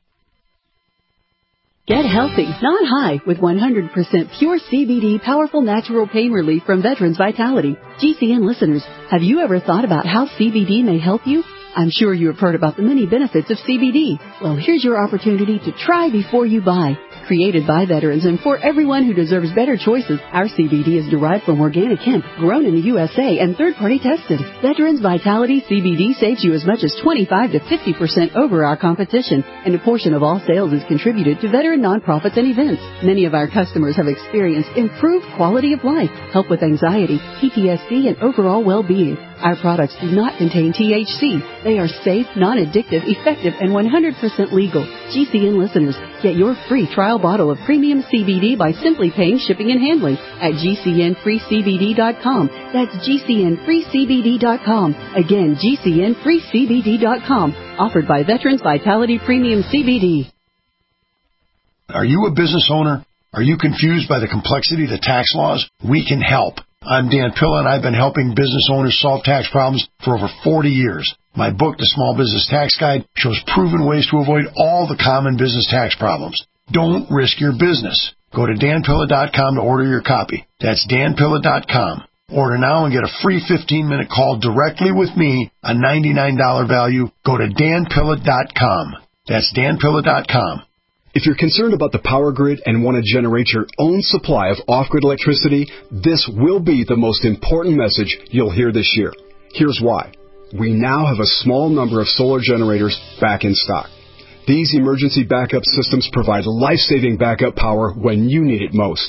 T: Get healthy, not high, with one hundred percent pure C B D powerful natural pain relief from Veterans Vitality. G C N listeners, have you ever thought about how C B D may help you? I'm sure you have heard about the many benefits of C B D. Well, here's your opportunity to try before you buy. Created by veterans and for everyone who deserves better choices, our C B D is derived from organic hemp, grown in the U S A and third-party tested. Veterans Vitality C B D saves you as much as twenty-five to fifty percent over our competition, and a portion of all sales is contributed to veteran nonprofits and events. Many of our customers have experienced improved quality of life, help with anxiety, P T S D, and overall well-being. Our products do not contain T H C. They are safe, non-addictive, effective, and one hundred percent legal. G C N listeners, get your free trial bottle of premium C B D by simply paying shipping and handling at G C N free C B D dot com. That's G C N free C B D dot com. Again, G C N free C B D dot com. Offered by Veterans Vitality Premium C B D.
U: Are you a business owner? Are you confused by the complexity of the tax laws? We can help. I'm Dan Pilla, and I've been helping business owners solve tax problems for over forty years. My book, The Small Business Tax Guide, shows proven ways to avoid all the common business tax problems. Don't risk your business. Go to Dan Pilla dot com to order your copy. That's Dan Pilla dot com. Order now and get a free fifteen-minute call directly with me, a ninety-nine dollars value. Go to Dan Pilla dot com. That's Dan Pilla dot com.
V: If you're concerned about the power grid and want to generate your own supply of off-grid electricity, this will be the most important message you'll hear this year. Here's why. We now have a small number of solar generators back in stock. These emergency backup systems provide life-saving backup power when you need it most.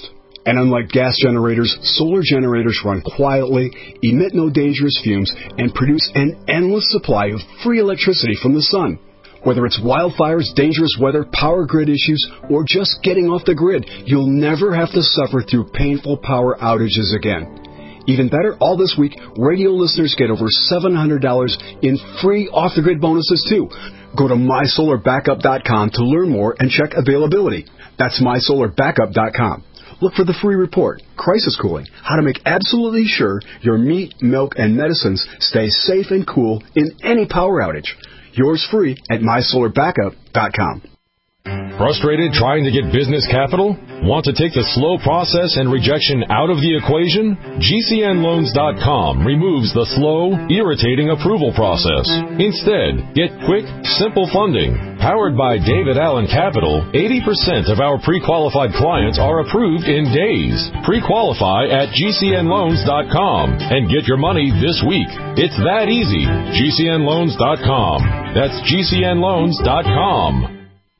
V: And unlike gas generators, solar generators run quietly, emit no dangerous fumes, and produce an endless supply of free electricity from the sun. Whether it's wildfires, dangerous weather, power grid issues, or just getting off the grid, you'll never have to suffer through painful power outages again. Even better, all this week, radio listeners get over seven hundred dollars in free off-the-grid bonuses, too. Go to my solar backup dot com to learn more and check availability. That's my solar backup dot com. Look for the free report, Crisis Cooling, how to make absolutely sure your meat, milk, and medicines stay safe and cool in any power outage. Yours free at my solar backup dot com.
A: Frustrated trying to get business capital? Want to take the slow process and rejection out of the equation? G C N loans dot com removes the slow, irritating approval process. Instead, get quick, simple funding. Powered by David Allen Capital, eighty percent of our pre-qualified clients are approved in days. Pre-qualify at G C N loans dot com and get your money this week. It's that easy. G C N loans dot com. That's G C N loans dot com.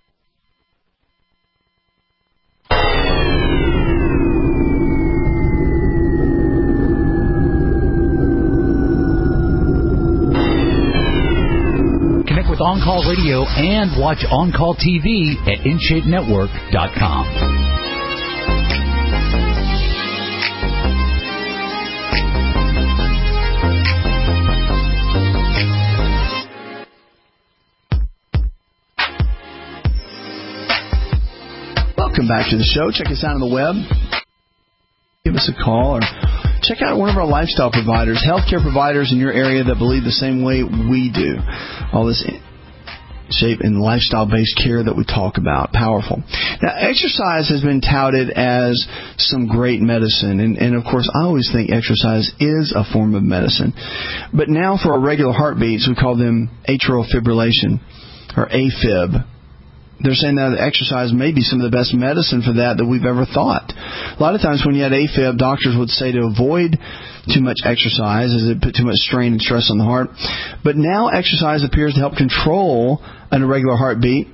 F: With On Call Radio and watch On Call T V at in shape network dot com.
C: Welcome back to the show. Check us out on the web. Give us a call or check out one of our lifestyle providers, healthcare providers in your area that believe the same way we do. All this shape and lifestyle-based care that we talk about. Powerful. Now, exercise has been touted as some great medicine. And, and, of course, I always think exercise is a form of medicine. But now for our regular heartbeats, we call them atrial fibrillation, or AFib. They're saying that exercise may be some of the best medicine for that that we've ever thought. A lot of times when you had AFib, doctors would say to avoid too much exercise as it put too much strain and stress on the heart. But now exercise appears to help control an irregular heartbeat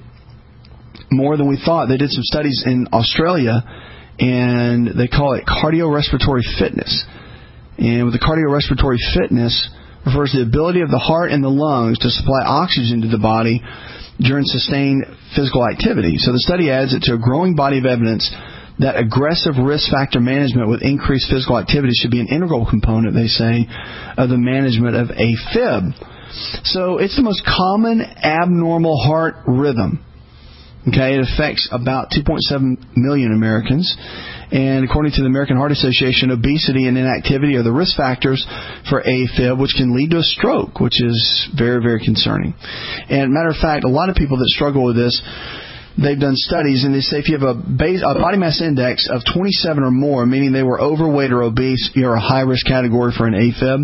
C: more than we thought. They did some studies in Australia, and they call it cardiorespiratory fitness. And with the cardiorespiratory fitness refers to the ability of the heart and the lungs to supply oxygen to the body during sustained physical activity. So the study adds it to a growing body of evidence that aggressive risk factor management with increased physical activity should be an integral component, they say, of the management of AFib. So it's the most common abnormal heart rhythm. Okay, it affects about two point seven million Americans. And according to the American Heart Association, obesity and inactivity are the risk factors for AFib, which can lead to a stroke, which is very, very concerning. And matter of fact, a lot of people that struggle with this, they've done studies, and they say if you have a, base, a body mass index of twenty-seven or more, meaning they were overweight or obese, you're a high-risk category for an AFib,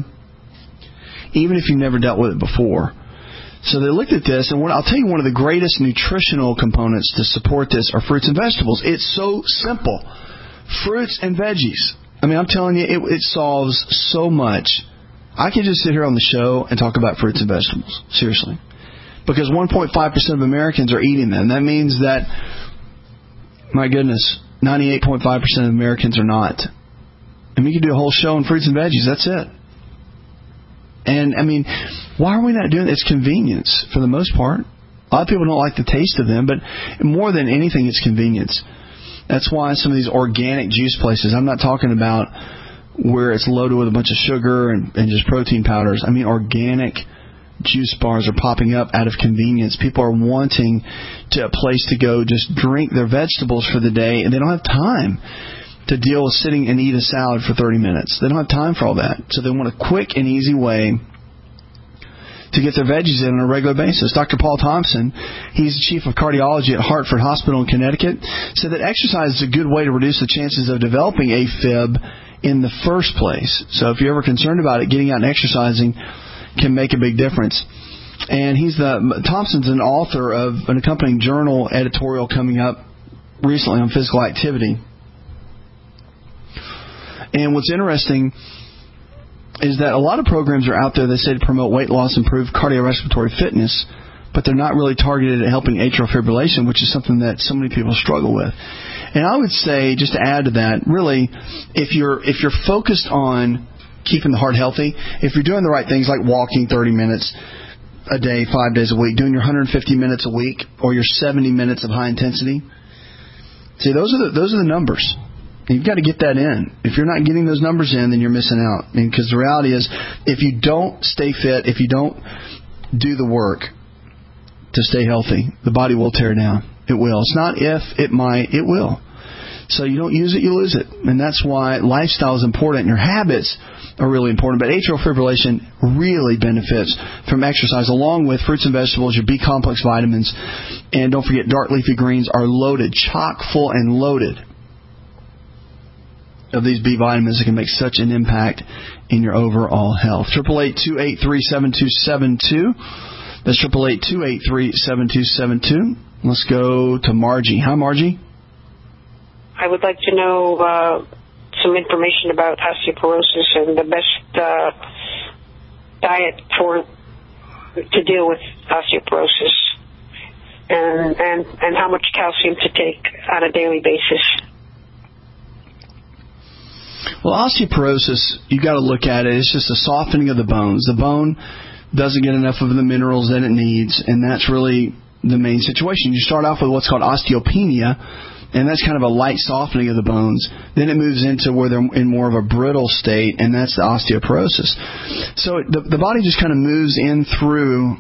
C: even if you've never dealt with it before. So they looked at this, and what, I'll tell you one of the greatest nutritional components to support this are fruits and vegetables. It's so simple. Fruits and veggies. I mean, I'm telling you, it, it solves so much. I could just sit here on the show and talk about fruits and vegetables. Seriously. Because one point five percent of Americans are eating them. That means that, my goodness, ninety-eight point five percent of Americans are not. I mean, you could do a whole show on fruits and veggies. That's it. And, I mean, why are we not doing it? It's convenience for the most part. A lot of people don't like the taste of them, but more than anything, it's convenience. That's why some of these organic juice places, I'm not talking about where it's loaded with a bunch of sugar and, and just protein powders. I mean, organic juice bars are popping up out of convenience. People are wanting to a place to go just drink their vegetables for the day, and they don't have time to deal with sitting and eat a salad for thirty minutes. They don't have time for all that. So they want a quick and easy way to get their veggies in on a regular basis. Doctor Paul Thompson, he's the chief of cardiology at Hartford Hospital in Connecticut, said that exercise is a good way to reduce the chances of developing AFib in the first place. So if you're ever concerned about it, getting out and exercising can make a big difference. And he's the Thompson's an author of an accompanying journal editorial coming up recently on physical activity. And what's interesting is that a lot of programs are out there that say to promote weight loss, improve cardiorespiratory fitness,
Q: but they're not really targeted at helping atrial fibrillation, which is something that so many people struggle with. And I would say, just to add to that, really, if you're if you're focused on keeping the heart healthy, if you're doing the right things like walking thirty minutes a day, five days a week, doing your one hundred fifty minutes a week, or your seventy minutes of high intensity, see, those are the, those are the numbers. You've got to get that in. If you're not getting those numbers in, then you're missing out. I mean, because the reality is, if you don't stay fit, if you don't do the work to stay healthy, the body will tear down. It will. It's not if, it might, it will. So you don't use it, you lose it. And that's why lifestyle is important. Your habits are really important. But atrial fibrillation really benefits from exercise, along with fruits and vegetables, your B-complex vitamins. And don't forget, dark leafy greens are loaded, chock full and loaded of these B vitamins that can make such an impact in your overall health. eight eight eight, two eight three, seven two seven two. That's eight eight eight, two eight three, seven two seven two. Let's go to Margie. Hi, Margie.
B: I would like to know uh, some information about osteoporosis and the best uh, diet for to deal with osteoporosis, and, and and how much calcium to take on a daily basis.
Q: Well, osteoporosis, you got to look at it. It's just a softening of the bones. The bone doesn't get enough of the minerals that it needs, and that's really the main situation. You start off with what's called osteopenia, and that's kind of a light softening of the bones. Then it moves into where they're in more of a brittle state, and that's the osteoporosis. So the, the body just kind of moves in through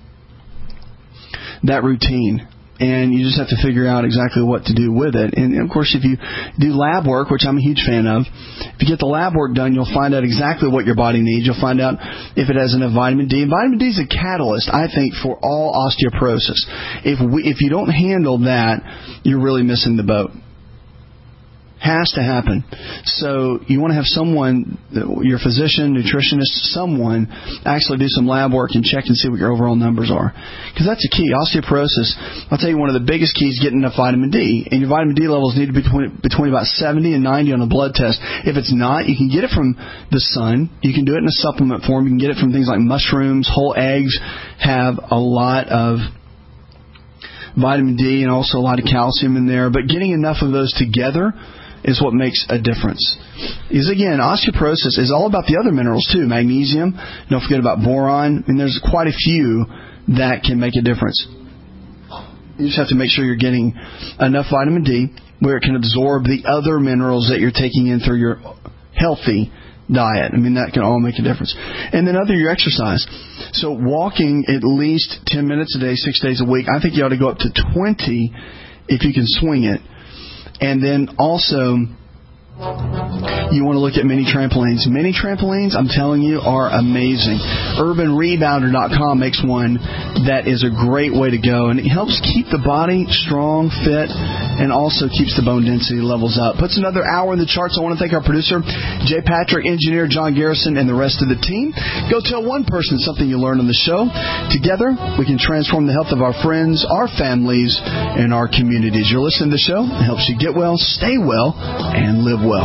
Q: that routine, and you just have to figure out exactly what to do with it. And, of course, if you do lab work, which I'm a huge fan of, if you get the lab work done, you'll find out exactly what your body needs. You'll find out if it has enough vitamin D. And vitamin D is a catalyst, I think, for all osteoporosis. If we, if you don't handle that, you're really missing the boat. Has to happen. So you want to have someone, your physician, nutritionist, someone actually do some lab work and check and see what your overall numbers are. Because that's the key. Osteoporosis, I'll tell you, one of the biggest keys is getting enough vitamin D. And your vitamin D levels need to be between, between about seventy and ninety on a blood test. If it's not, you can get it from the sun. You can do it in a supplement form. You can get it from things like mushrooms. Whole eggs have a lot of vitamin D and also a lot of calcium in there. But getting enough of those together is what makes a difference. Is again, osteoporosis is all about the other minerals too. Magnesium, don't forget about boron, and there's quite a few that can make a difference. You just have to make sure you're getting enough vitamin D where it can absorb the other minerals that you're taking in through your healthy diet. I mean, that can all make a difference. And then other, your exercise. So walking at least ten minutes a day, six days a week. I think you ought to go up to twenty if you can swing it. And then also, you want to look at mini trampolines. Mini trampolines, I'm telling you, are amazing. Urban Rebounder dot com makes one that is a great way to go. And it helps keep the body strong, fit, and also keeps the bone density levels up. Puts another hour in the charts. I want to thank our producer, Jay Patrick, engineer John Garrison, and the rest of the team. Go tell one person something you learned on the show. Together, we can transform the health of our friends, our families, and our communities. You're listening to the show. It helps you get well, stay well, and live well.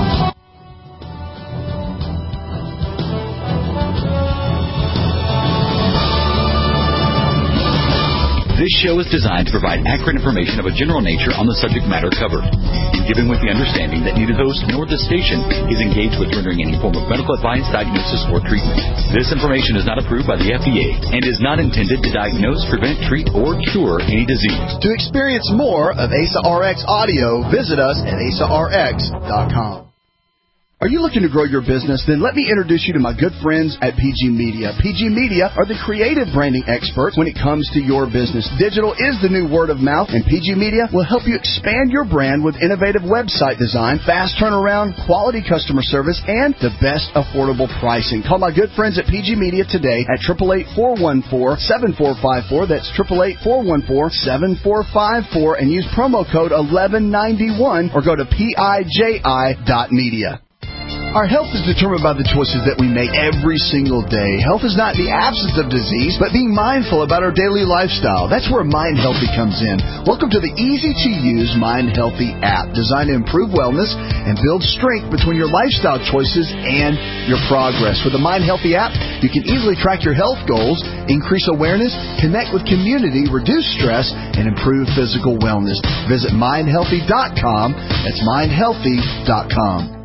F: This show is designed to provide accurate information of a general nature on the subject matter covered, and given with the understanding that neither host nor the station is engaged with rendering any form of medical advice, diagnosis, or treatment. This information is not approved by the F D A and is not intended to diagnose, prevent, treat, or cure any disease.
C: To experience more of A S A R X audio, visit us at A S A R X dot com. Are you looking to grow your business? Then let me introduce you to my good friends at P G Media. P G Media are the creative branding experts when it comes to your business. Digital is the new word of mouth, and P G Media will help you expand your brand with innovative website design, fast turnaround, quality customer service, and the best affordable pricing. Call my good friends at P G Media today at eight eight eight, four one four, seven four five four. That's eight eight eight, four one four, seven four five four, and use promo code eleven ninety-one or go to P I J I dot media. Our health is determined by the choices that we make every single day. Health is not the absence of disease, but being mindful about our daily lifestyle. That's where Mind Healthy comes in. Welcome to the easy-to-use Mind Healthy app, designed to improve wellness and build strength between your lifestyle choices and your progress. With the Mind Healthy app,
Q: You can easily track your health goals, increase awareness, connect with community, reduce stress, and improve physical wellness. Visit mind healthy dot com. That's mind healthy dot com.